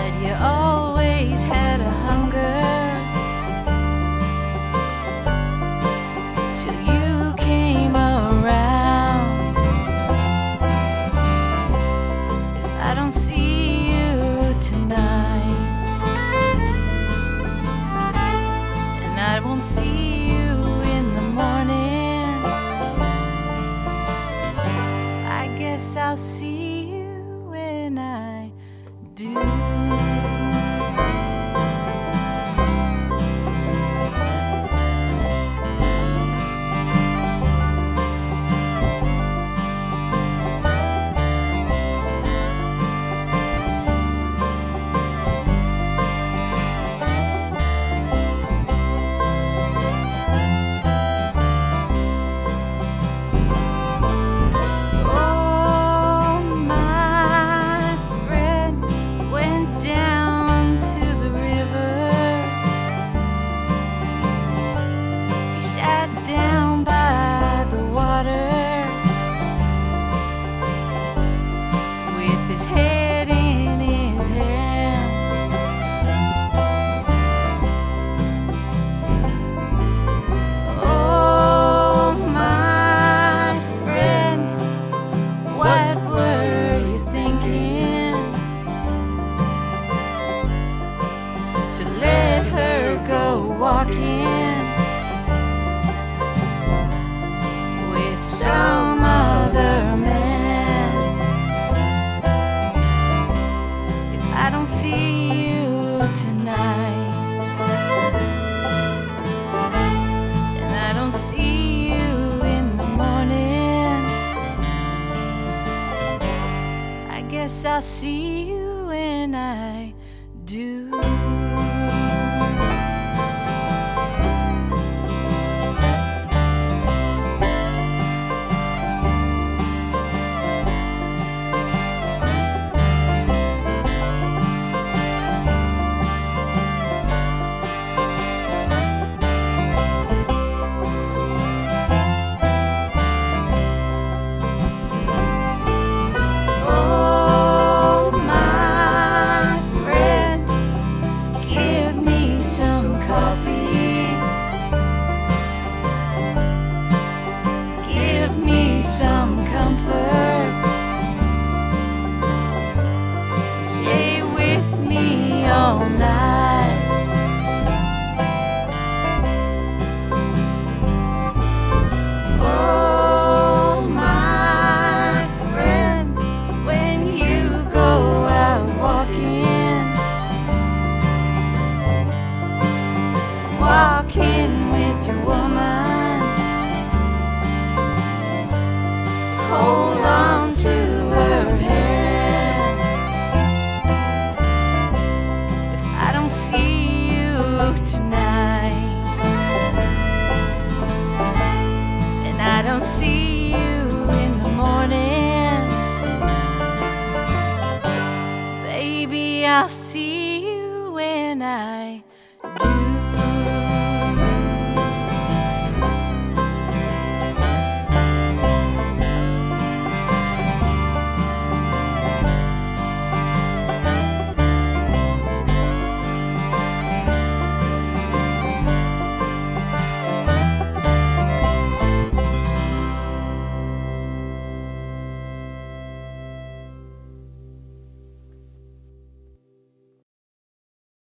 but you always had a hunger till you came around. If I don't see you tonight, and I won't see you in the morning, I guess I'll see you when I do. Down by the water with his head in his hands. Oh, my friend, what were you thinking to let her go walking some other man? If I don't see you tonight, and I don't see you in the morning, I guess I'll see you when I do. Some comfort, stay with me all night. Oh, my friend, when you go out walking with your woman, hold on to her hand. If I don't see you tonight, and I don't see you in the morning, baby, I'll see you when I do.